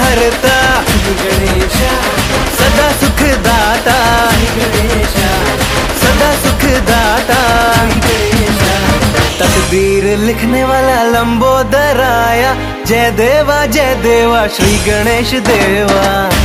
हरता गणेश, सदा सुख दाता गणेश, सदा सुख दाता गणेश। तकदीर लिखने वाला लंबोदर आया, जय देवा श्री गणेश देवा।